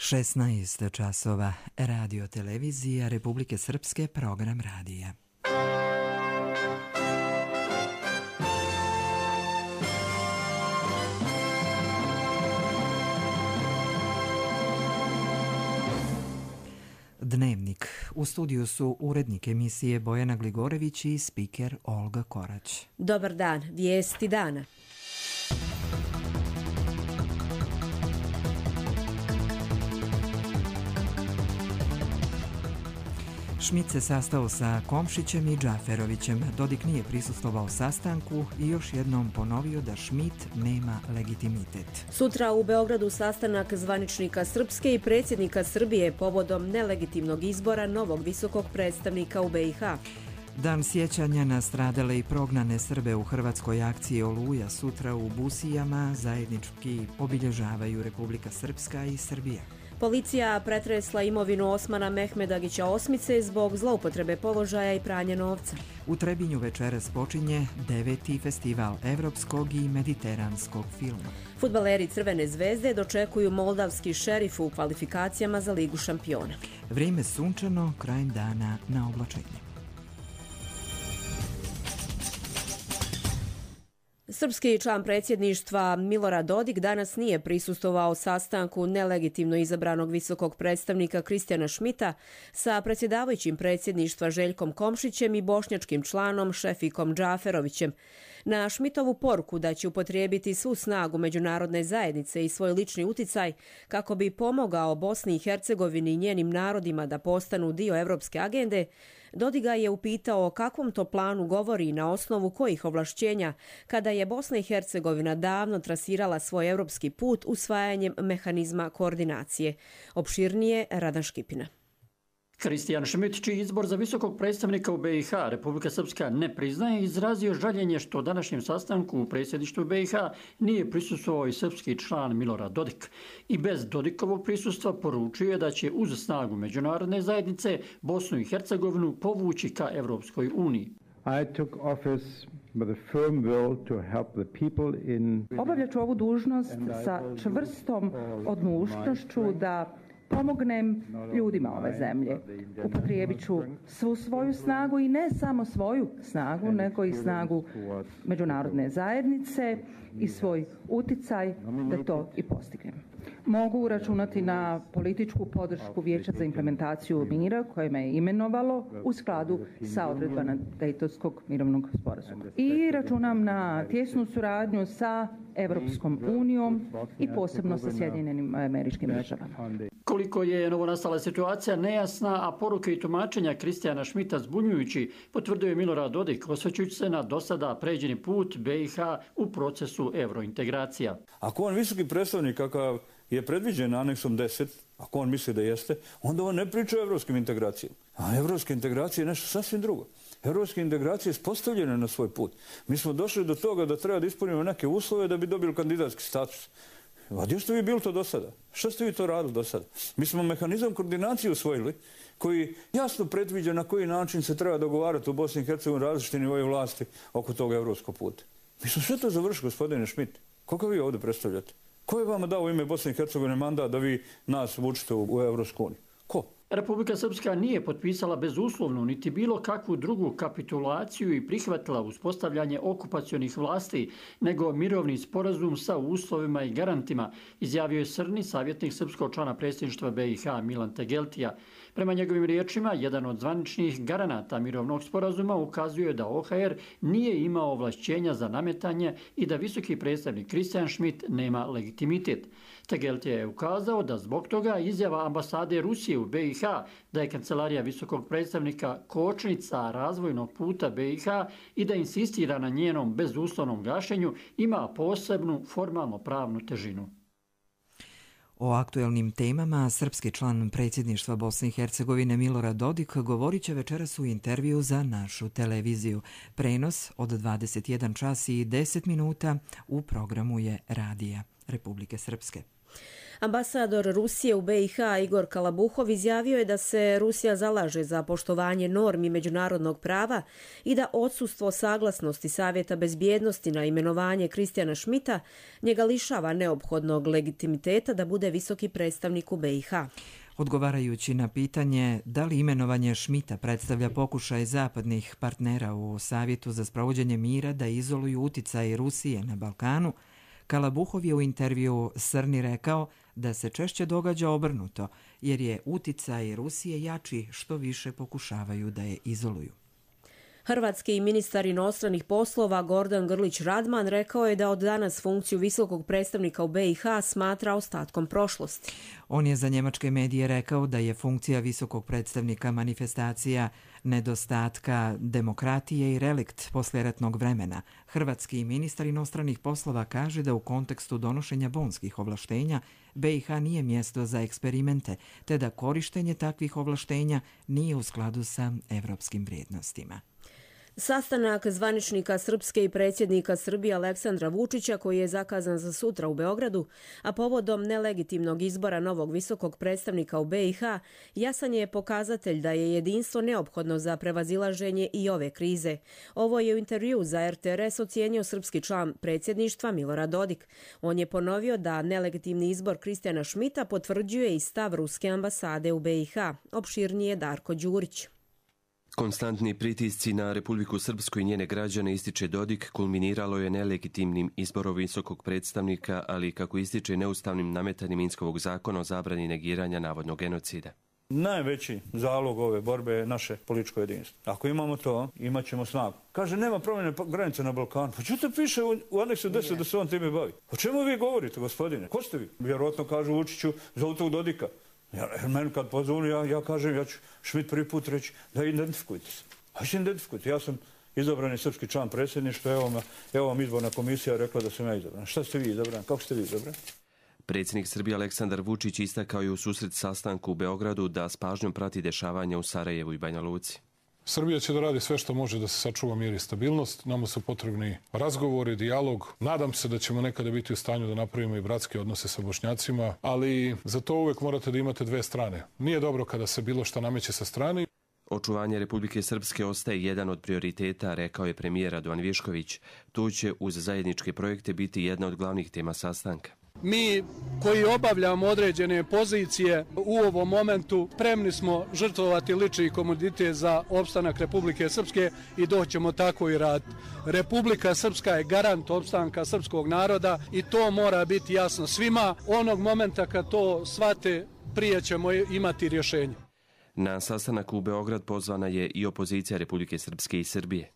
16 časova, radio televizija Republike Srpske, program radija. Dnevnik. U studiju su urednik emisije Bojana Gligorević i spiker Olga Korać. Dobar dan, vijesti dana. Schmidt se sastao sa Komšićem i Džaferovićem. Dodik nije prisustvovao sastanku i još jednom ponovio da Schmidt nema legitimitet. Sutra u Beogradu sastanak zvaničnika Srpske i predsjednika Srbije povodom nelegitimnog izbora novog visokog predstavnika u BiH. Dan sjećanja na stradale i prognane Srbe u hrvatskoj akciji Oluja sutra u Busijama zajednički obilježavaju Republika Srpska i Srbija. Policija pretresla imovinu Osmana Mehmedagića Osmice zbog zloupotrebe položaja i pranja novca. U Trebinju večeras počinje 9. festival evropskog i mediteranskog filma. Fudbaleri Crvene zvezde dočekuju moldavski Šerif u kvalifikacijama za Ligu šampiona. Vrijeme sunčano, krajem dana na oblačenje. Srpski član predsjedništva Milorad Dodik danas nije prisustvovao sastanku nelegitimno izabranog visokog predstavnika Kristijana Schmidta sa predsjedavajućim predsjedništva Željkom Komšićem i bošnjačkim članom Šefikom Džaferovićem. Na Schmidtovu poruku da će upotrijebiti svu snagu međunarodne zajednice i svoj lični uticaj kako bi pomogao Bosni i Hercegovini i njenim narodima da postanu dio evropske agende, Dodik ga je upitao o kakvom to planu govori i na osnovu kojih ovlašćenja kada je Bosna i Hercegovina davno trasirala svoj europski put usvajanjem mehanizma koordinacije. Opširnije Radan Škipina. Kristijan Schmidt, čiji izbor za visokog predstavnika u BiH Republika Srpska ne priznaje, izrazio žaljenje što današnjem sastanku u predsjedništvu BiH nije prisustvovao i srpski član Milorad Dodik. I bez Dodikovog prisustva poručio je da će uz snagu međunarodne zajednice Bosnu i Hercegovinu povući ka Evropskoj uniji. Obavljat ću ovu dužnost sa čvrstom odlučnošću da pomognem ljudima ove zemlje. Upotrijebit ću svu svoju snagu i ne samo svoju snagu, nego i snagu međunarodne zajednice i svoj uticaj da to i postignem. Mogu računati na političku podršku Vijeća za implementaciju mira koje me je imenovalo u skladu sa odredbama Dejtonskog mirovnog sporazuma. I računam na tjesnu suradnju sa Evropskom unijom i posebno sa Sjedinjenim Američkim Državama. Koliko je novonastala situacija nejasna, a poruke i tumačenja Kristijana Schmidta zbunjujući, potvrdio je Milorad Dodik, osvrćujući se na dosada pređeni put BiH u procesu evrointegracija. Ako on visoki predstavnik kakav je predviđen aneksom 10, ako on misli da jeste, onda on ne priča o evropskim integracijama. A evropske integracije je nešto sasvim drugo. Evropske integracije je postavljene na svoj put. Mi smo došli do toga da treba da ispunimo neke uslove da bi dobili kandidatski status. A gdje ste vi bili to do sada? Što ste vi to radili do sada? Mi smo mehanizam koordinacije usvojili koji jasno predviđa na koji način se treba dogovarati u Bosni i Hercegovini različiti nivoji vlasti oko tog evropskog puta. Mi smo sve to završili, gospodine Schmidt. Koga vi ovdje predstavljate? Ko je vama dao u ime Bosne i Hercegovine mandat da vi nas vučete u Evropsku uniju? Ko? Republika Srpska nije potpisala bezuslovnu niti bilo kakvu drugu kapitulaciju i prihvatila uspostavljanje okupacionih vlasti, nego mirovni sporazum sa uslovima i garantima, izjavio je srni savjetnik srpskog člana predsjedništva BiH Milan Tegeltija. Prema njegovim riječima, jedan od zvaničnih garanata mirovnog sporazuma ukazuje da OHR nije imao ovlašćenja za nametanje i da visoki predstavnik Kristijan Schmidt nema legitimitet. Tegeltija je ukazao da zbog toga izjava ambasade Rusije u BiH da je kancelarija visokog predstavnika kočnica razvojnog puta BiH i da insistira na njenom bezuslovnom gašenju ima posebnu formalno-pravnu težinu. O aktuelnim temama srpski član predsjedništva Bosne i Hercegovine Milorad Dodik govorit će večeras u intervju za našu televiziju. Prenos od 21 čas i 10 minuta u programu je Radija Republike Srpske. Ambasador Rusije u BiH Igor Kalabuhov izjavio je da se Rusija zalaže za poštovanje normi međunarodnog prava i da odsustvo saglasnosti Savjeta bezbjednosti na imenovanje Kristijana Schmidta njega lišava neophodnog legitimiteta da bude visoki predstavnik u BiH. Odgovarajući na pitanje da li imenovanje Schmidta predstavlja pokušaj zapadnih partnera u Savjetu za sprovođenje mira da izoluju uticaj Rusije na Balkanu, Kalabuhov je u intervjuu Srni rekao da se češće događa obrnuto, jer je uticaj Rusije jači što više pokušavaju da je izoluju. Hrvatski ministar inostranih poslova Gordan Grlić Radman rekao je da od danas funkciju visokog predstavnika u BiH smatra ostatkom prošlosti. On je za njemačke medije rekao da je funkcija visokog predstavnika manifestacija nedostatka demokratije i relikt poslijeratnog vremena. Hrvatski ministar inostranih poslova kaže da u kontekstu donošenja bonskih ovlaštenja BiH nije mjesto za eksperimente, te da korištenje takvih ovlaštenja nije u skladu sa evropskim vrijednostima. Sastanak zvaničnika Srpske i predsjednika Srbije Aleksandra Vučića, koji je zakazan za sutra u Beogradu, a povodom nelegitimnog izbora novog visokog predstavnika u BiH, jasan je pokazatelj da je jedinstvo neophodno za prevazilaženje i ove krize. Ovo je u intervju za RTRS ocijenio srpski član predsjedništva Milorad Dodik. On je ponovio da nelegitimni izbor Kristijana Schmidta potvrđuje i stav ruske ambasade u BiH. Opširnije Darko Đurić. Konstantni pritisci na Republiku Srpsku i njene građane, ističe Dodik, kulminiralo je nelegitimnim izborom visokog predstavnika, ali kako ističe neustavnim nametanjem Minskovog zakona o zabrani negiranja navodnog genocida. Najveći zalog ove borbe je naše političko jedinstvo. Ako imamo to, imat ćemo snagu. Kaže, nema promjene granice na Balkanu. Pa što piše u aneksu 10 da se on time bavi? O čemu vi govorite, gospodine? Ko ste vi? Vjerojatno kažu Vučiću za tog Dodika. Meni kad pozvonu, ja kažem, ja ću Schmidt prvi put reći da identifikujte se. A se identifikujte. Ja sam izabrani srpski član predsjedništva, evo vam izborna komisija rekla da sam ja izabran. Šta ste vi izabrani? Kako ste vi izabrani? Predsjednik Srbije Aleksandar Vučić istakao je u susret sastanku u Beogradu da s pažnjom prati dešavanja u Sarajevu i Banja Luci. Srbija će da radi sve što može da se sačuva mir i stabilnost. Nama su potrebni razgovori, dijalog. Nadam se da ćemo nekada biti u stanju da napravimo i bratske odnose sa Bošnjacima, ali za to uvek morate da imate dve strane. Nije dobro kada se bilo šta nameće sa strane. Očuvanje Republike Srpske ostaje jedan od prioriteta, rekao je premijer Radovan Višković. To će uz zajedničke projekte biti jedna od glavnih tema sastanka. Mi koji obavljamo određene pozicije u ovom momentu spremni smo žrtvovati lični komoditet za opstanak Republike Srpske i doćemo tako i raditi. Republika Srpska je garant opstanka srpskog naroda i to mora biti jasno svima. Onog momenta kad to shvate, prije ćemo imati rješenje. Na sastanak u Beograd pozvana je i opozicija Republike Srpske i Srbije.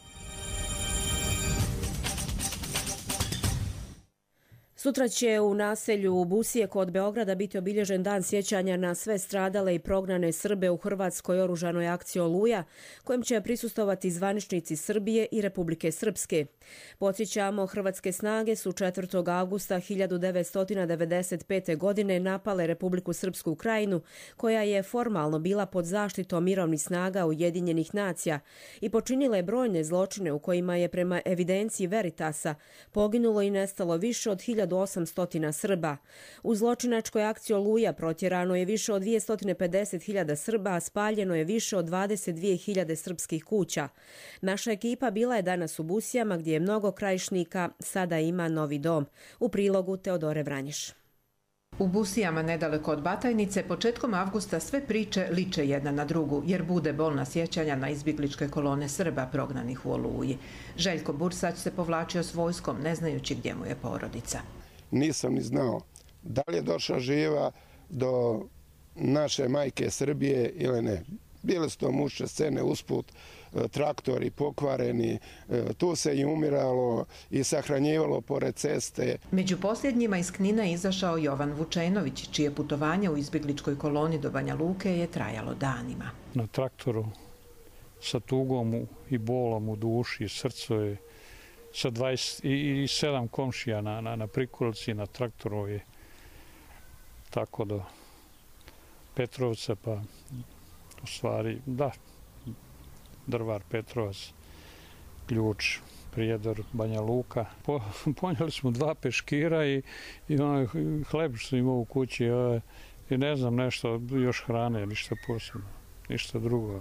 Sutra će u naselju Busije kod Beograda biti obilježen dan sjećanja na sve stradale i prognane Srbe u hrvatskoj oružanoj akciji Oluja, kojem će prisustovati zvaničnici Srbije i Republike Srpske. Podsjećamo, hrvatske snage su 4. avgusta 1995. godine napale Republiku Srpsku Krajinu, koja je formalno bila pod zaštitom mirovnih snaga Ujedinjenih nacija i počinile brojne zločine u kojima je prema evidenciji Veritasa poginulo i nestalo više od 1800 Srba. U zločinačkoj akciji Oluja protjerano je više od 250.000 Srba, a spaljeno je više od 22.000 srpskih kuća. Naša ekipa bila je danas u Busijama, gdje je mnogo krajišnika sada ima novi dom. U prilogu Teodore Vranješ. U Busijama, nedaleko od Batajnice, početkom avgusta sve priče liče jedna na drugu, jer bude bolna sjećanja na izbjegličke kolone Srba prognanih u Oluji. Željko Bursać se povlačio s vojskom, ne znajući gdje mu je porodica. Nisam ni znao da li je došla živa do naše majke Srbije ili ne. Bile su to mučne scene usput, traktori pokvareni, tu se i umiralo i sahranjivalo pored ceste. Među posljednjima iz Knina je izašao Jovan Vučenović, čije putovanje u izbjegličkoj koloni do Banja Luke je trajalo danima. Na traktoru sa tugom i bolom u duši, srcu je sa 27 komšija na prikolici, na traktoru je tako do Petrovca, pa u stvari, da, Drvar, Petrovac, Ključ, Prijedor, Banja Luka. Ponijeli smo 2 peškira i onaj hleb što imao u kući i ne znam nešto, još hrane, ništa posebno, ništa drugo.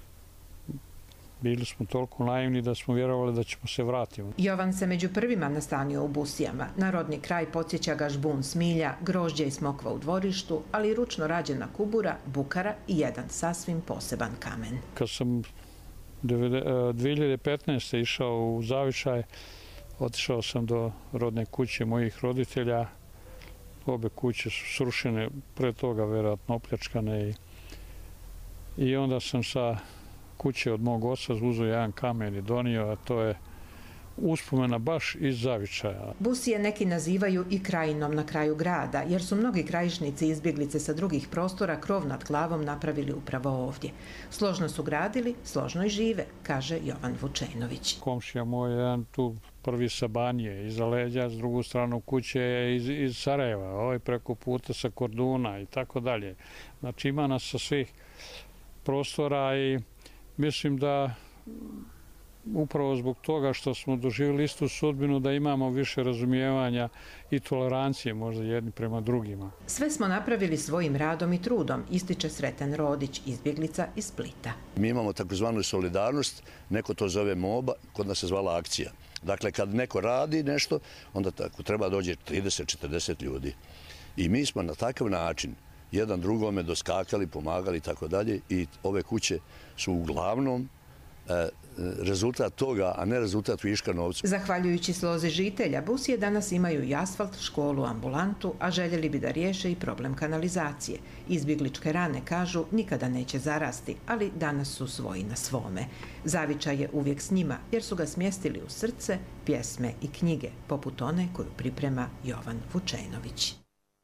Bili smo toliko naivni da smo vjerovali da ćemo se vratiti. Jovan se među prvima nastanio u Busijama. Na rodni kraj podsjeća ga žbun smilja, grožđe i smokva u dvorištu, ali i ručno rađena kubura, bukara i jedan sasvim poseban kamen. Kad sam 2015. išao u Zavičaj, otišao sam do rodne kuće mojih roditelja. Obe kuće su srušene, pre toga vjerojatno opljačkane i onda sam sa kuće od mog oca uzeo jedan kamen i donio, a to je uspomena baš iz Zavičaja. Busije neki nazivaju i krajinom na kraju grada, jer su mnogi krajišnici izbjeglice sa drugih prostora krov nad glavom napravili upravo ovdje. Složno su gradili, složno i žive, kaže Jovan Vučenović. Komšija moj je jedan tu prvi sa Banije, iza leđa, s drugu stranu kuće je iz Sarajeva, ovaj preko puta sa Korduna i tako dalje. Znači ima nas sa svih prostora i mislim da upravo zbog toga što smo doživjeli istu sudbinu da imamo više razumijevanja i tolerancije možda jedni prema drugima. Sve smo napravili svojim radom i trudom, ističe Sreten Rodić, izbjeglica iz Splita. Mi imamo takozvanu solidarnost, neko to zove MOBA, kod nas se zvala akcija. Dakle, kad neko radi nešto, onda tako treba dođe 30-40 ljudi. I mi smo na takav način jedan drugome doskakali, pomagali i tako dalje i ove kuće su uglavnom rezultat toga, a ne rezultat viška novca. Zahvaljujući slozi žitelja, Busije danas imaju i asfalt, školu, ambulantu, a željeli bi da riješe i problem kanalizacije. Izbjegličke rane, kažu, nikada neće zarasti, ali danas su svoji na svome. Zavičaj je uvijek s njima, jer su ga smjestili u srce, pjesme i knjige, poput one koju priprema Jovan Vučenović.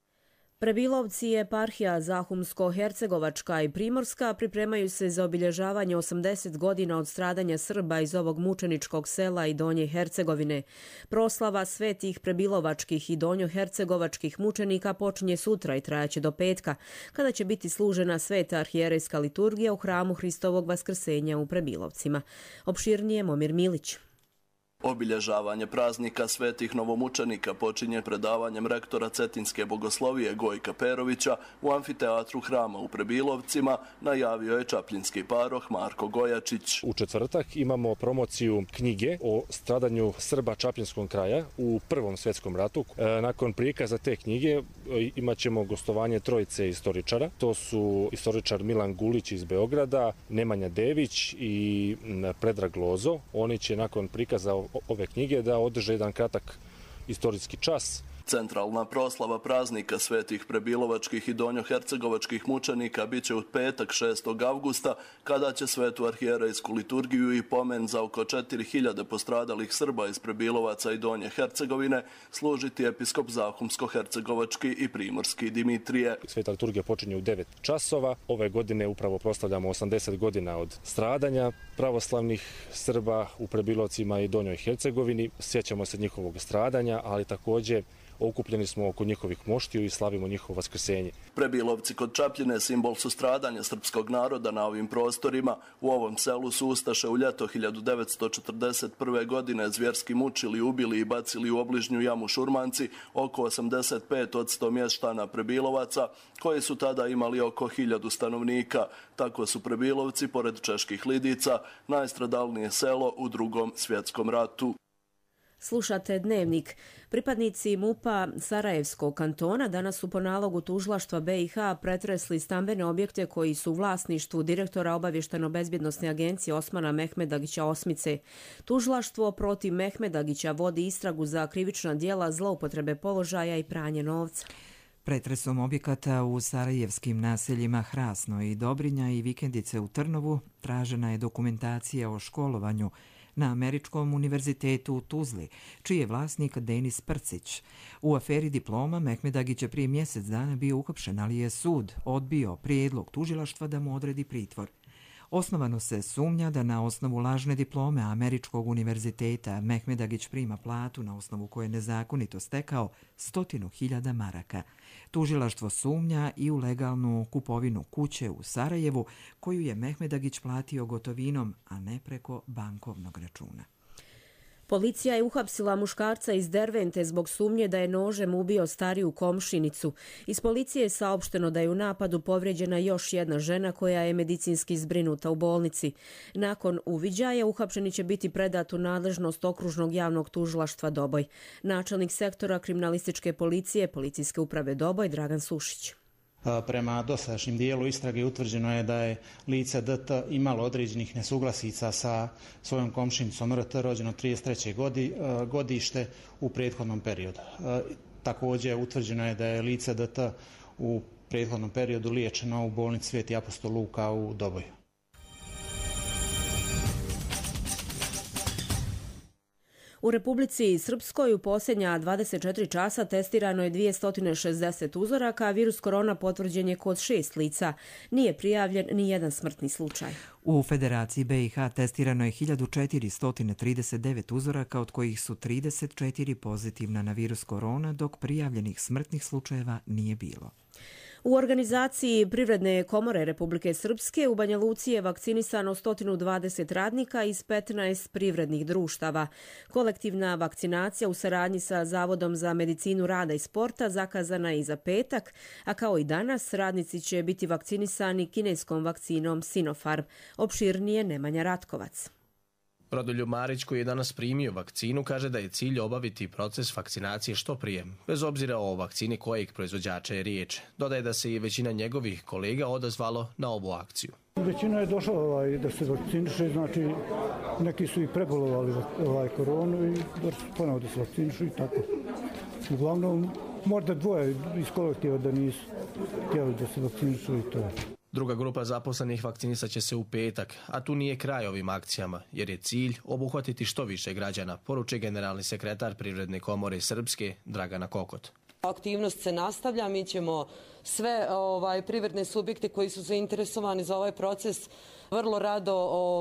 Prebilovci, eparhija Zahumsko-Hercegovačka i Primorska pripremaju se za obilježavanje 80 godina od stradanja Srba iz ovog mučeničkog sela i Donje Hercegovine. Proslava svetih prebilovačkih i donjohercegovačkih mučenika počinje sutra i trajaće do petka, kada će biti služena sveta arhijerejska liturgija u hramu Hristovog vaskrsenja u Prebilovcima. Opširnije Momir Milić. Obilježavanje praznika svetih novomučenika počinje predavanjem rektora Cetinske bogoslovije Gojka Perovića u amfiteatru hrama u Prebilovcima, najavio je čapljinski paroh Marko Gojačić. U četvrtak imamo promociju knjige o stradanju Srba čapljinskog kraja u Prvom svjetskom ratu. Nakon prikaza te knjige imat ćemo gostovanje trojice istoričara. To su istoričar Milan Gulić iz Beograda, Nemanja Dević i Predrag Lozo. Oni će nakon prikaza ove knjige da održe jedan kratak istorijski čas. Centralna proslava praznika svetih prebilovačkih i donjohercegovačkih mučenika biće u petak 6. avgusta, kada će svetu arhijerejsku liturgiju i pomen za oko 4000 postradalih Srba iz Prebilovaca i Donje Hercegovine služiti episkop Zahumsko-hercegovački i Primorski Dimitrije. Sveta liturgija počinje u 9 časova. Ove godine upravo proslavljamo 80 godina od stradanja pravoslavnih Srba u Prebilovcima i Donjoj Hercegovini. Sjećamo se njihovog stradanja, ali također okupljeni smo oko njihovih moštiju i slavimo njihovo vaskrsenje. Prebilovci kod Čapljine simbol su stradanja srpskog naroda na ovim prostorima. U ovom selu su ustaše u ljeto 1941. godine zvjerski mučili, ubili i bacili u obližnju jamu Šurmanci oko 85% mještana Prebilovaca, koji su tada imali oko 1000 stanovnika. Tako su Prebilovci, pored čeških Lidica, najstradalnije selo u Drugom svjetskom ratu. Slušate Dnevnik. Pripadnici MUP-a Sarajevskog kantona danas su po nalogu tužilaštva BiH pretresli stambene objekte koji su u vlasništvu direktora obavještajno-bezbjednosne agencije Osmana Mehmedagića Osmice. Tužilaštvo protiv Mehmedagića vodi istragu za krivična djela zloupotrebe položaja i pranje novca. Pretresom objekata u sarajevskim naseljima Hrasno i Dobrinja i Vikendice u Trnovu tražena je dokumentacija o školovanju na Američkom univerzitetu u Tuzli, čiji je vlasnik Denis Prcić. U aferi diploma Mehmedagić je prije mjesec dana bio uhapšen, ali je sud odbio prijedlog tužilaštva da mu odredi pritvor. Osnovano se sumnja da na osnovu lažne diplome Američkog univerziteta Mehmedagić prima platu na osnovu koje je nezakonito stekao 100.000 maraka. Tužilaštvo sumnja i u legalnu kupovinu kuće u Sarajevu, koju je Mehmedagić platio gotovinom, a ne preko bankovnog računa. Policija je uhapsila muškarca iz Dervente zbog sumnje da je nožem ubio stariju komšinicu. Iz policije je saopšteno da je u napadu povrijeđena još jedna žena koja je medicinski zbrinuta u bolnici. Nakon uviđaja uhapšeni će biti predat u nadležnost okružnog javnog tužilaštva Doboj. Načelnik sektora kriminalističke policije Policijske uprave Doboj Dragan Sušić. Prema dosadašnjem dijelu istrage utvrđeno je da je lice DT imalo određenih nesuglasica sa svojom komšinicom RT rođeno 33. godište u prethodnom periodu. Također utvrđeno je da je lice DT u prethodnom periodu liječeno u bolnici Sveti apostol Luka u Doboju. U Republici Srpskoj u posljednja 24 časa testirano je 260 uzoraka, a virus korona potvrđen je kod 6 lica. Nije prijavljen ni jedan smrtni slučaj. U Federaciji BiH testirano je 1439 uzoraka, od kojih su 34 pozitivna na virus korona, dok prijavljenih smrtnih slučajeva nije bilo. U organizaciji Privredne komore Republike Srpske u Banja Luci je vakcinisano 120 radnika iz 15 privrednih društava. Kolektivna vakcinacija u saradnji sa Zavodom za medicinu rada i sporta zakazana je i za petak, a kao i danas radnici će biti vakcinisani kineskom vakcinom Sinopharm. Opširnije Nemanja Ratkovac. Rodoljub Marić, koji je danas primio vakcinu, kaže da je cilj obaviti proces vakcinacije što prije, bez obzira o vakcini kojeg proizvođača je riječ. Dodaje da se i većina njegovih kolega odazvalo na ovu akciju. Većina je došla da se vakciniše, znači neki su i prebolovali koronu i ponovo da se vakcinišu i tako. Uglavnom, možda dvoje iz kolektiva da nisu htjeli da se vakcinišu i to. Druga grupa zaposlenih vakcinisat će se u petak, a tu nije kraj ovim akcijama, jer je cilj obuhvatiti što više građana, poručuje generalni sekretar Privredne komore Srpske Dragana Kokot. Aktivnost se nastavlja, mi ćemo sve privredne subjekte koji su zainteresovani za ovaj proces vrlo rado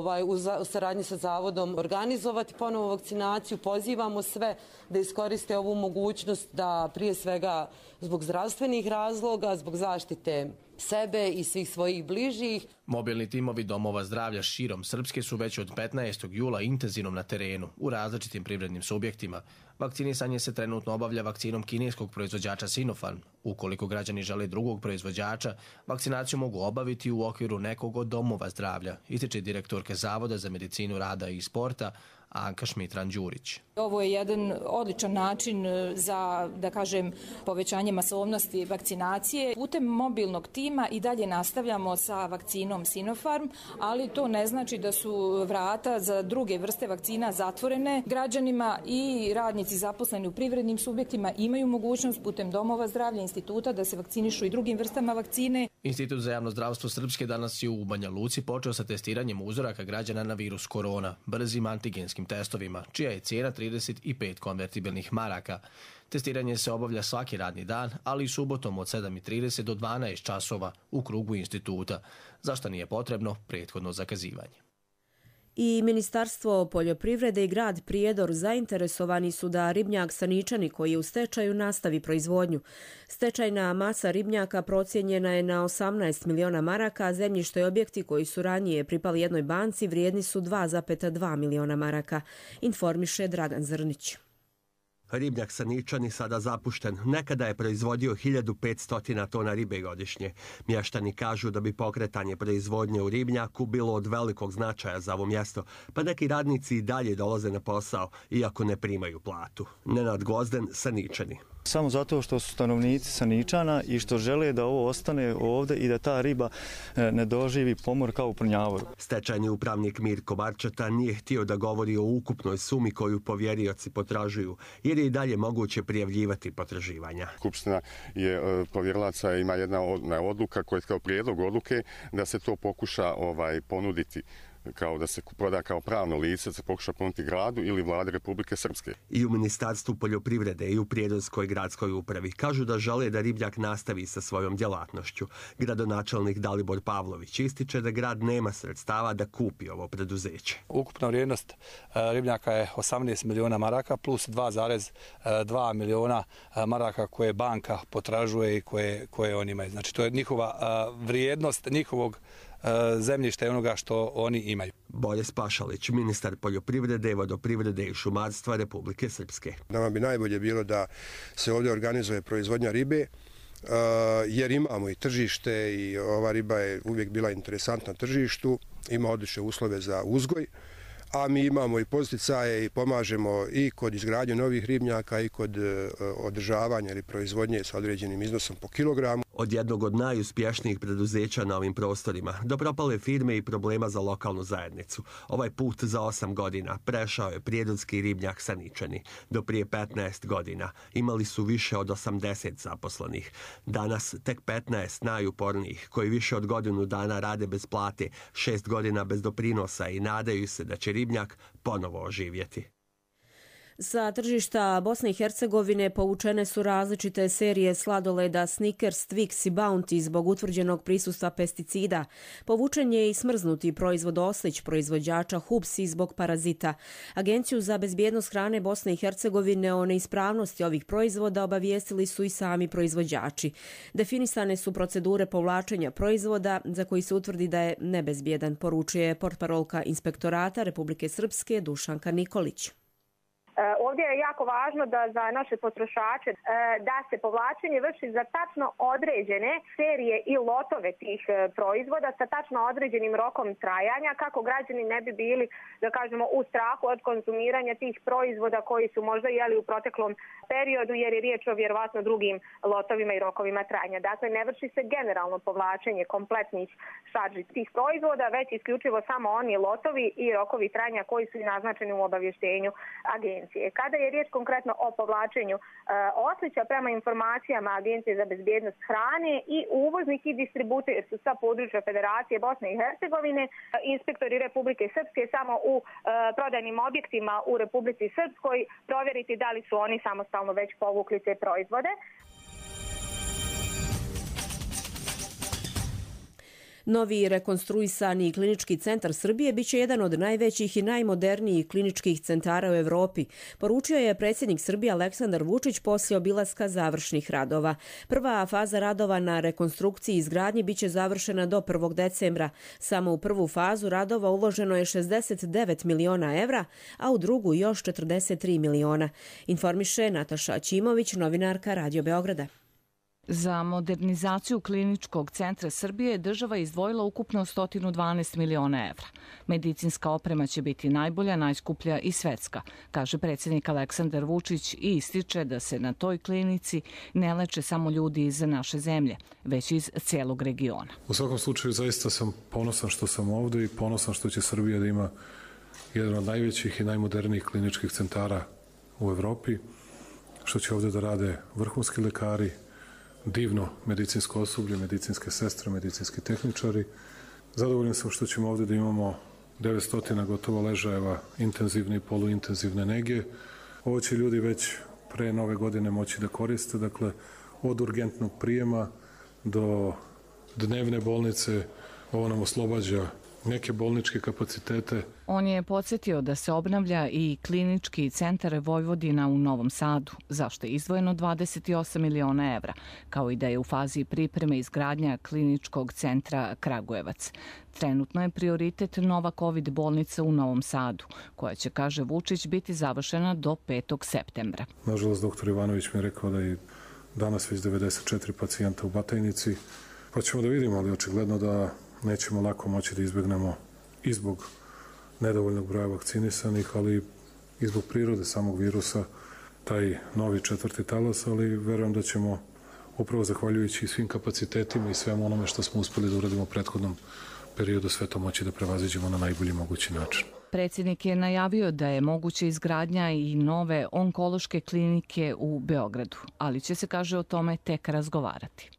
u saradnji sa Zavodom organizovati ponovo vakcinaciju. Pozivamo sve da iskoriste ovu mogućnost da prije svega zbog zdravstvenih razloga, zbog zaštite sebe i svih svojih bližih. Mobilni timovi domova zdravlja širom Srpske su već od 15. jula intenzivno na terenu u različitim privrednim subjektima. Vakcinisanje se trenutno obavlja vakcinom kineskog proizvođača Sinopharm. Ukoliko građani žele drugog proizvođača, vakcinaciju mogu obaviti u okviru nekog od domova zdravlja, ističe direktorka Zavoda za medicinu rada i sporta Anka Šmitran-Đurić. Ovo je jedan odličan način za, da kažem, povećanje masovnosti vakcinacije. Putem mobilnog tima i dalje nastavljamo sa vakcinom Sinopharm, ali to ne znači da su vrata za druge vrste vakcina zatvorene. Građanima i radnici zaposleni u privrednim subjektima imaju mogućnost putem domova zdravlja instituta da se vakcinišu i drugim vrstama vakcine. Institut za javno zdravstvo Srpske danas je u Banja Luci počeo sa testiranjem uzoraka građana na virus korona, brzim antigenskim testovima, čija je cijena 35 konvertibilnih maraka. Testiranje se obavlja svaki radni dan, ali i subotom od 7:30 do 12 časova u krugu instituta, za što nije potrebno prethodno zakazivanje. I Ministarstvo poljoprivrede i grad Prijedor zainteresovani su da ribnjak Saničani, koji je u stečaju, nastavi proizvodnju. Stečajna masa ribnjaka procijenjena je na 18 miliona maraka, a zemljište i objekti koji su ranije pripali jednoj banci vrijedni su 2,2 miliona maraka, informiše Dragan Zrnić. Ribnjak Saničani sada zapušten. Nekada je proizvodio 1500 tona ribe godišnje. Mještani kažu da bi pokretanje proizvodnje u ribnjaku bilo od velikog značaja za ovo mjesto, pa neki radnici i dalje dolaze na posao, iako ne primaju platu. Nenad Gozden, Saničani. Samo zato što su stanovnici Saničana i što žele da ovo ostane ovdje i da ta riba ne doživi pomor kao u Prnjavoru. Stečajni upravnik Mirko Barčeta nije htio da govori o ukupnoj sumi koju povjerioci potražuju, jer je i dalje moguće prijavljivati potraživanja. Skupština je povjerilaca ima jedna odluka koja je kao prijedlog odluke da se to pokuša ponuditi kao da se proda kao pravno lice, se pokuša ponuditi gradu ili vladi Republike Srpske. I u Ministarstvu poljoprivrede i u Prijedorskoj gradskoj upravi kažu da žele da ribnjak nastavi sa svojom djelatnošću. Gradonačelnik Dalibor Pavlović ističe da grad nema sredstava da kupi ovo preduzeće. Ukupna vrijednost ribnjaka je 18 miliona maraka plus 2,2 miliona maraka koje banka potražuje i koje oni imaju. Znači to je njihova vrijednost njihovog zemljišta i onoga što oni imaju. Boris Pašalić, ministar poljoprivrede, vodoprivrede i šumarstva Republike Srpske. Nama bi najbolje bilo da se ovdje organizuje proizvodnja ribe, jer imamo i tržište i ova riba je uvijek bila interesantna tržištu, ima odlične uslove za uzgoj, a mi imamo i podsticaje i pomažemo i kod izgradnje novih ribnjaka i kod održavanja ili proizvodnje sa određenim iznosom po kilogramu. Od jednog od najuspješnijih preduzeća na ovim prostorima do propale firme i problema za lokalnu zajednicu. Ovaj put za 8 godina prešao je prirodski ribnjak Saničani. Do prije 15 godina imali su više od 80 zaposlenih. Danas tek 15 najupornijih koji više od godinu dana rade bez plate, 6 godina bez doprinosa i nadaju se da će ribnjak ponovo oživjeti. Sa tržišta Bosne i Hercegovine povučene su različite serije sladoleda Snickers, Twix i Bounty zbog utvrđenog prisustva pesticida. Povučen je i smrznuti proizvod Oslić proizvođača Hubsi zbog parazita. Agenciju za bezbjednost hrane Bosne i Hercegovine o neispravnosti ovih proizvoda obavijestili su i sami proizvođači. Definisane su procedure povlačenja proizvoda za koji se utvrdi da je nebezbjedan, poručuje portparolka Inspektorata Republike Srpske Dušanka Nikolić. Ovdje je jako važno da za naše potrošače da se povlačenje vrši za tačno određene serije i lotove tih proizvoda sa tačno određenim rokom trajanja kako građani ne bi bili, da kažemo, u strahu od konzumiranja tih proizvoda koji su možda jeli u proteklom periodu jer je riječ o vjerovatno drugim lotovima i rokovima trajanja. Dakle, ne vrši se generalno povlačenje kompletnih šarži tih proizvoda, već isključivo samo oni lotovi i rokovi trajanja koji su i naznačeni u obavještenju agencije. Kada je riječ konkretno o povlačenju Oslića, prema informacijama Agencije za bezbjednost hrane i uvoznik i distributer su sa područja Federacije Bosne i Hercegovine, inspektori Republike Srpske samo u prodajnim objektima u Republici Srpskoj provjeriti da li su oni samostalno već povukli te proizvode. Novi rekonstruisani klinički centar Srbije biće jedan od najvećih i najmodernijih kliničkih centara u Evropi, poručio je predsjednik Srbije Aleksandar Vučić poslije obilaska završnih radova. Prva faza radova na rekonstrukciji i izgradnji biće završena do 1. decembra. Samo u prvu fazu radova uloženo je 69 miliona evra, a u drugu još 43 miliona. Informiše Nataša Ćimović, novinarka Radio Beograda. Za modernizaciju kliničkog centra Srbije država je izdvojila ukupno 112 miliona evra. Medicinska oprema će biti najbolja, najskuplja i svetska, kaže predsjednik Aleksandar Vučić i ističe da se na toj klinici ne leče samo ljudi iz naše zemlje, već iz cijelog regiona. U svakom slučaju zaista sam ponosan što sam ovdje i ponosan što će Srbija da ima jedan od najvećih i najmodernijih kliničkih centara u Evropi, što će ovdje da rade vrhunski lekari, divno medicinsko osoblje, medicinske sestre, medicinski tehničari. Zadovoljan sam što ćemo ovdje da imamo 900 gotovo ležajeva intenzivne i poluintenzivne nege. Ovo će ljudi već pre nove godine moći da koriste, dakle od urgentnog prijema do dnevne bolnice. Ovo nam oslobađa neke bolničke kapacitete. On je podsjetio da se obnavlja i klinički centar Vojvodina u Novom Sadu, zašto je izdvojeno 28 miliona evra, kao i da je u fazi pripreme izgradnja kliničkog centra Kragujevac. Trenutno je prioritet nova COVID bolnica u Novom Sadu, koja će, kaže Vučić, biti završena do 5. septembra. Nažalost, doktor Ivanović mi je rekao da je danas već 94 pacijenta u Batajnici, pa ćemo da vidimo, ali očigledno da nećemo lako moći da izbjegnemo i zbog nedovoljnog broja vakcinisanih, ali i zbog prirode samog virusa, taj novi 4. talas, ali verujem da ćemo upravo zahvaljujući svim kapacitetima i svemu onome što smo uspeli da uradimo u prethodnom periodu sve to moći da prevaziđemo na najbolji mogući način. Predsjednik je najavio da je moguća izgradnja i nove onkološke klinike u Beogradu, ali će se, kaže, o tome tek razgovarati.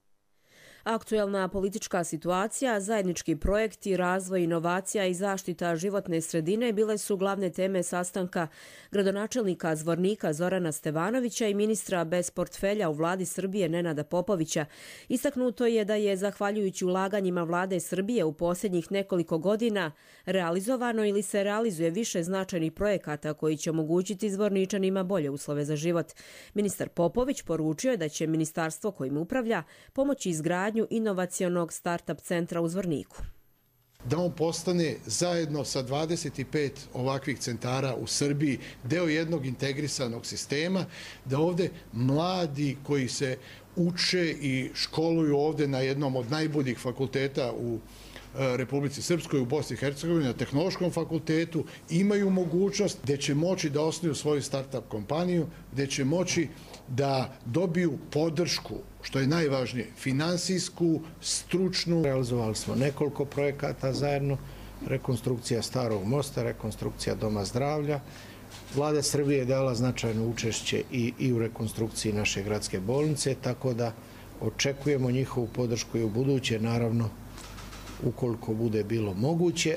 Aktuelna politička situacija, zajednički projekti, razvoj inovacija i zaštita životne sredine bile su glavne teme sastanka gradonačelnika Zvornika Zorana Stevanovića i ministra bez portfelja u vladi Srbije Nenada Popovića. Istaknuto je da je, zahvaljujući ulaganjima vlade Srbije u posljednjih nekoliko godina, realizovano ili se realizuje više značajnih projekata koji će omogućiti Zvorničanima bolje uslove za život. Ministar Popović poručio je da će ministarstvo kojim upravlja pomoći izgradnju inovacionog start-up centra u Zvorniku. da on postane zajedno sa 25 ovakvih centara u Srbiji deo jednog integrisanog sistema, da ovde mladi koji se uče i školuju ovde na jednom od najboljih fakulteta u Republici Srpskoj, u Bosni i Hercegovini, na Tehnološkom fakultetu, imaju mogućnost gde će moći da osnuju svoju start-up kompaniju, gde će moći da dobiju podršku, što je najvažnije, finansijsku, stručnu. Realizovali smo nekoliko projekata zajedno, rekonstrukcija Starog mosta, rekonstrukcija Doma zdravlja. Vlada Srbije je dala značajno učešće i u rekonstrukciji naše gradske bolnice, tako da očekujemo njihovu podršku i u buduće, naravno, ukoliko bude bilo moguće.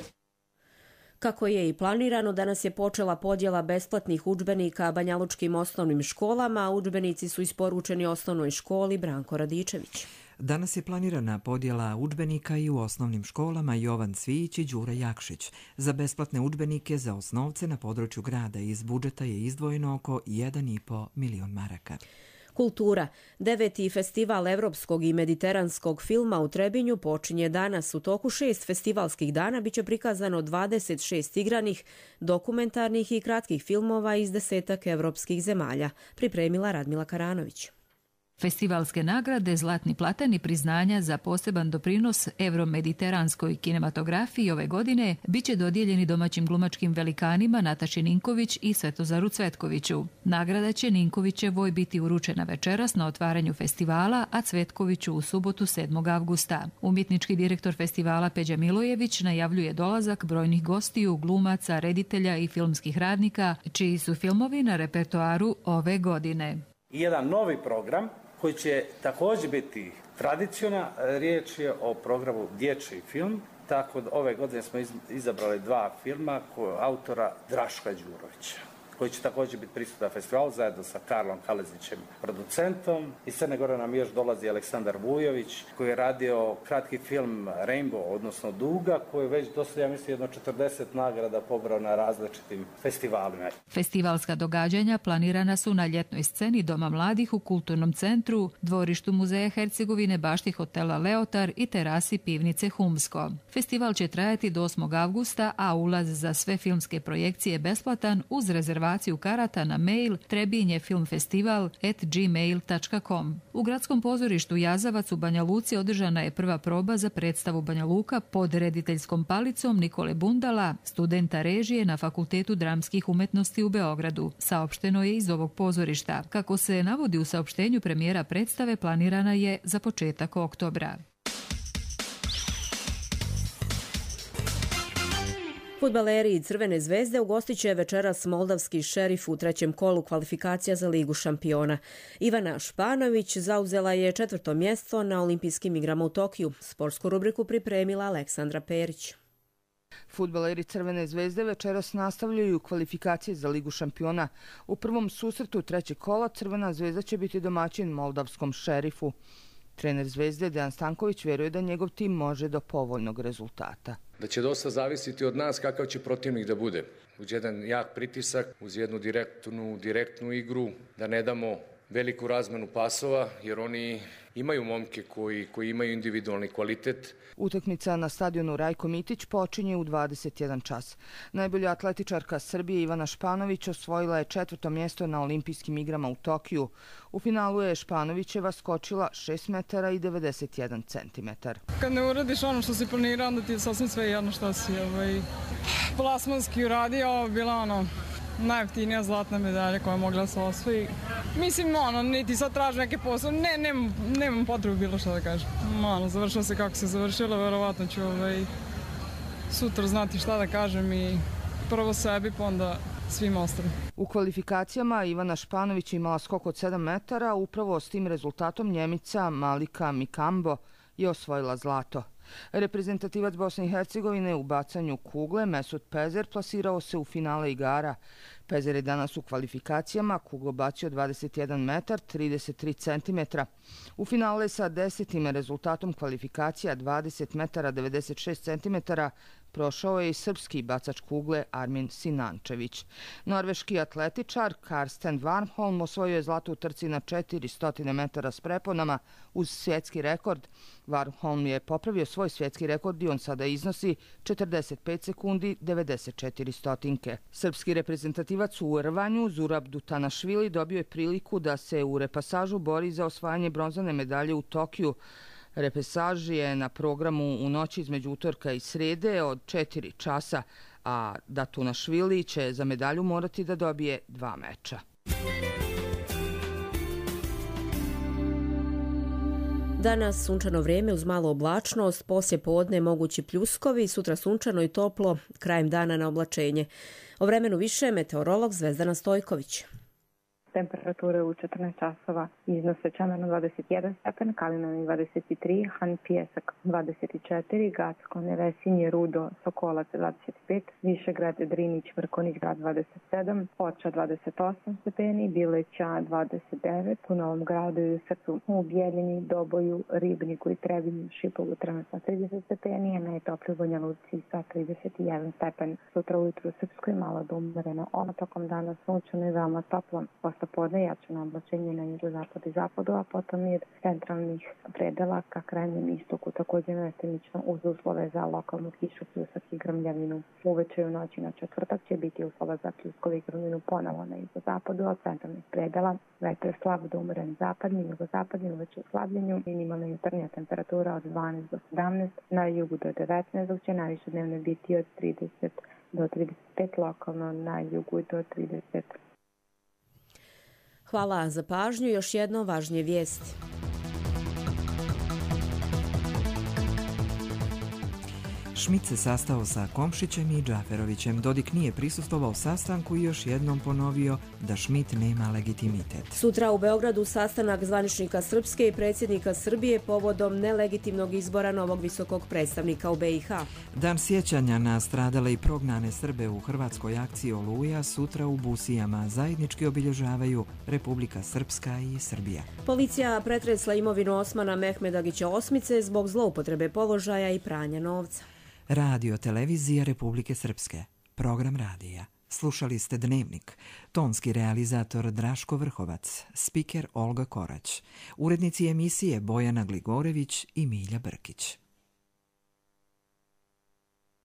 Kako je i planirano, danas je počela podjela besplatnih udžbenika banjalučkim osnovnim školama, a udžbenici su isporučeni osnovnoj školi Branko Radičević. Danas je planirana podjela udžbenika i u osnovnim školama Jovan Cvijić i Đura Jakšić. Za besplatne udžbenike za osnovce na području grada iz budžeta je izdvojeno oko 1,5 milion maraka. Kultura. 9. festival evropskog i mediteranskog filma u Trebinju počinje danas. U toku 6 festivalskih dana biće prikazano 26 igranih, dokumentarnih i kratkih filmova iz 10 evropskih zemalja, pripremila Radmila Karanović. Festivalske nagrade, zlatni platen i priznanja za poseban doprinos evromediteranskoj kinematografiji ove godine biće dodijeljeni domaćim glumačkim velikanima Nataši Ninković i Svetozaru Cvetkoviću. Nagrada će Ninkovićevoj biti uručena večeras na otvaranju festivala, a Cvetkoviću u subotu 7. avgusta. Umjetnički direktor festivala Peđa Milojević najavljuje dolazak brojnih gostiju, glumaca, reditelja i filmskih radnika, čiji su filmovi na repertoaru ove godine. I jedan novi program koji će također biti tradicionalan, riječ je o programu Dječji film, tako da ove godine smo izabrali 2 filma autora Draška Đurovića, koji će također biti prisutan na festivalu zajedno sa Karlom Kalezićem, producentom. Iz Crne Gore nam još dolazi Aleksandar Vujović, koji je radio kratki film Rainbow, odnosno Duga, koji je već dosta, ja mislim, jedno 40 nagrada pobrao na različitim festivalima. Festivalska događanja planirana su na ljetnoj sceni Doma mladih u Kulturnom centru, dvorištu Muzeja Hercegovine, bašti hotela Leotar i terasi pivnice Humsko. Festival će trajati do 8. avgusta, a ulaz za sve filmske projekcije je besplatan uz rezervaciju karata na mail trebinjefilmfestival@gmail.com. U gradskom pozorištu Jazavac u Banja Luci održana je prva proba za predstavu Banja Luka pod rediteljskom palicom Nikole Bundala, studenta režije na Fakultetu dramskih umetnosti u Beogradu. Saopšteno je iz ovog pozorišta. Kako se navodi u saopštenju, premijera predstave planirana je za početak oktobra. Fudbaleri Crvene zvezde ugostit će večeras moldavski Šerif u 3. kolu kvalifikacija za Ligu šampiona. Ivana Španović zauzela je 4. mjesto na olimpijskim igrama u Tokiju. Sportsku rubriku pripremila Aleksandra Perić. Fudbaleri Crvene zvezde večeras nastavljaju kvalifikacije za Ligu šampiona. U prvom susretu 3. kola Crvena zvezda će biti domaćin moldavskom Šerifu. Trener Zvezde Dejan Stanković vjeruje da njegov tim može do povoljnog rezultata. Da će dosta zavisiti od nas kakav će protivnik da bude. Uz jedan jak pritisak, uz jednu direktnu igru, da ne damo veliku razmenu pasova, jer oni imaju momke koji imaju individualni kvalitet. Utakmica na stadionu Rajko Mitić počinje u 21 čas. Najbolja atletičarka Srbije Ivana Španović osvojila je 4. mjesto na olimpijskim igrama u Tokiju. U finalu je Španovićeva skočila 6 metara i 91 centimetar. Kad ne uradiš ono što si planirao, onda ti je sasvim sve jedno što si plasmanski uradio, bila najjeftinija zlatna medalja koja je mogla se osvoji. Mislim, niti sad traži neke posle, nemam potrebu bilo što da kažem. Završilo se kako se završilo, verovatno ću sutra znati šta da kažem i prvo sebi, pa onda svim ostalim. U kvalifikacijama Ivana Španović imala skok od 7 metara, upravo s tim rezultatom Njemica Malika Mikambo je osvojila zlato. Reprezentativac Bosne i Hercegovine u bacanju kugle Mesut Pezer plasirao se u finale igara. Pezer je danas u kvalifikacijama kuglobacio 21 metar 33 centimetra. U finale sa 10. rezultatom kvalifikacija 20 metara 96 centimetara prošao je i srpski bacač kugle Armin Sinančević. Norveški atletičar Karsten Warholm osvojio je zlato u trci na 400 metara s preponama uz svjetski rekord. Warholm je popravio svoj svjetski rekord i on sada iznosi 45 sekundi 94 stotinke. Srpski reprezentativac u rvanju Zurab Dutanašvili dobio je priliku da se u repasažu bori za osvajanje bronzane medalje u Tokiju. Repesaž je na programu u noći između utorka i srede od 4 časa, a Dutanašvili će za medalju morati da dobije 2 meča. Danas sunčano vrijeme uz malo oblačnost, poslije podne mogući pljuskovi, sutra sunčano i toplo, krajem dana na oblačenje. O vremenu više meteorolog Zvezdana Stojković. Temperature u 14 časova iznose Čamerno 21 stepen, Kalinani 23, Han Pijesak 24, Gacko, Nevesinje, Rudo, Sokolac 25, Višegrad, Drinić, Vrkonić grad 27, Foča 28 stepeni, Bileća 29, u Novom Gradu i u srcu u Bijeljini, Doboju, Ribniku i Trebinju, Šipovu trenutno 30 stepeni, a najtoplije u Banja Luci sa 31 stepen. Sutra ujutru u Srpskoj malo do umereno, tokom dana sunčano i veoma toplo. Podne jačano oblačenje na južozapadu i zapadu, a potom i centralnih predela ka krajnjem istoku, također mestimično uz uslove za lokalnu kišu, pljusak i grmljavinu. Uveče u noći na četvrtak će biti uslova za pljuskove i grmljavinu ponovo na jugozapadu, a centralnih predela vetar slab do umeren zapadni, jugozapadni uveče u slabljenju, minimalna jutarnja temperatura od 12 do 17, na jugu do 19, dok će najviše dnevno biti od 30 do 35, lokalno na jugu do 30. Hvala za pažnju. Još jedno važnije vijesti. Šmit se sastao sa Komšićem i Džaferovićem. Dodik nije prisustvovao sastanku i još jednom ponovio da Šmit nema legitimitet. Sutra u Beogradu sastanak zvaničnika Srpske i predsjednika Srbije povodom nelegitimnog izbora novog visokog predstavnika u BiH. Dan sjećanja na stradale i prognane Srbe u hrvatskoj akciji Oluja sutra u Busijama zajednički obilježavaju Republika Srpska i Srbija. Policija pretresla imovinu Osmana Mehmedagića Osmice zbog zloupotrebe položaja i pranja novca. Radio televizija Republike Srpske. Program radija. Slušali ste Dnevnik. Tonski realizator Draško Vrhovac. Spiker Olga Korać. Urednici emisije Bojana Gligorević i Milja Brkić.